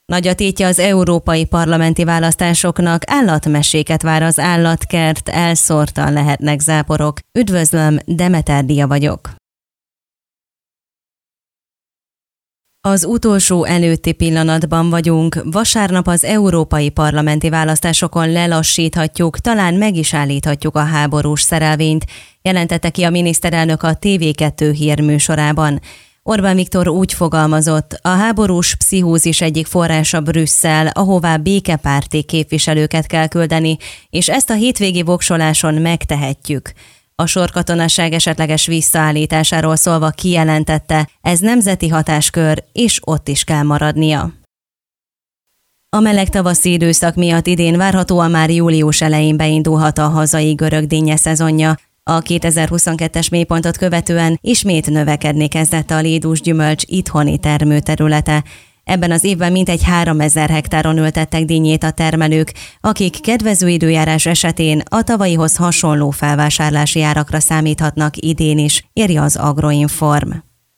Nagy a tétje az európai parlamenti választásoknak, állatmeséket vár az állatkert, elszórtan lehetnek záporok. Üdvözlöm, Demeter Dia vagyok. Az utolsó előtti pillanatban vagyunk, vasárnap az európai parlamenti választásokon lelassíthatjuk, talán meg is állíthatjuk a háborús szerelvényt, jelentette ki a miniszterelnök a TV2 hírműsorában. Orbán Viktor úgy fogalmazott, a háborús pszichózis egyik forrása Brüsszel, ahová békepárti képviselőket kell küldeni, és ezt a hétvégi voksoláson megtehetjük. A sorkatonasság esetleges visszaállításáról szólva kijelentette, ez nemzeti hatáskör, és ott is kell maradnia. A meleg tavaszi időszak miatt idén várhatóan már július elején beindulhat a hazai görög dinnye szezonja. A 2022-es mélypontot követően ismét növekedni kezdett a lédús gyümölcs itthoni termőterülete. Ebben az évben mintegy 3000 hektáron ültettek dinnyét a termelők, akik kedvező időjárás esetén a tavalyihoz hasonló felvásárlási árakra számíthatnak idén is, írja az Agroinform.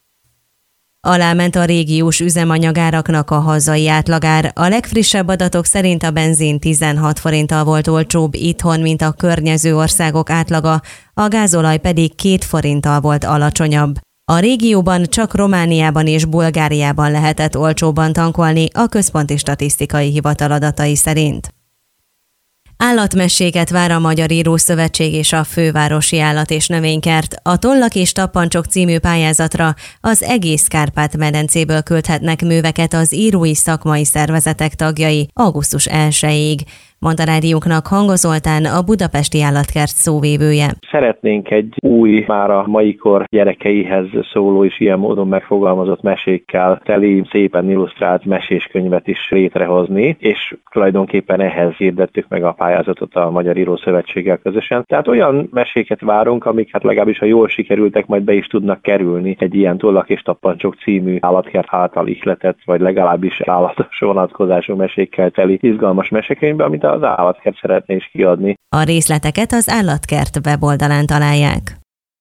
Aláment a régiós üzemanyagáraknak a hazai átlagár. A legfrissebb adatok szerint a benzin 16 forinttal volt olcsóbb itthon, mint a környező országok átlaga, a gázolaj pedig 2 forinttal volt alacsonyabb. A régióban csak Romániában és Bulgáriában lehetett olcsóbban tankolni a Központi Statisztikai Hivatal adatai szerint. Állatmeséket vár a Magyar Írószövetség és a Fővárosi Állat- és Növénykert. A Tollak és Tappancsok című pályázatra az egész Kárpát-medencéből küldhetnek műveket az írói szakmai szervezetek tagjai augusztus 1-ig. Mondta rádiónknak Hangos Zoltán, a Budapesti Állatkert szóvivője. Szeretnénk egy új, már a mai kor gyerekeihez szóló és ilyen módon megfogalmazott mesékkel teli, szépen illusztrált meséskönyvet is létrehozni, és tulajdonképpen ehhez hirdettük meg a pályázatot a Magyar Írószövetséggel közösen. Tehát olyan meséket várunk, amik hát legalábbis, ha jól sikerültek, majd be is tudnak kerülni egy ilyen Tollak és Tappancsok című állatkert által ihletett, vagy legalábbis állatos vonatkozású mesékkel teli izgalmas mesekönyvbe, amit az Állatkert szeretné is kiadni. A részleteket az Állatkert weboldalán találják.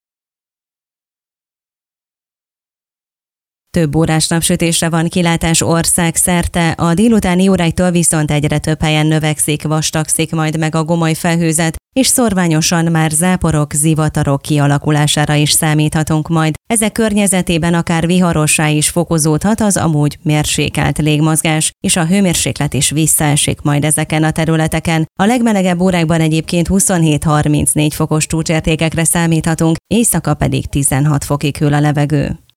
Több órás napsütésre van kilátás országszerte, a délutáni óráktól viszont egyre több helyen növekszik, vastagszik majd meg a gomoly felhőzet, és szorványosan már záporok, zivatarok kialakulására is számíthatunk majd. Ezek környezetében akár viharossá is fokozódhat az amúgy mérsékelt légmozgás, és a hőmérséklet is visszaesik majd ezeken a területeken. A legmelegebb órákban egyébként 27-34 fokos csúcsértékekre számíthatunk, éjszaka pedig 16 fokig hűl a levegő.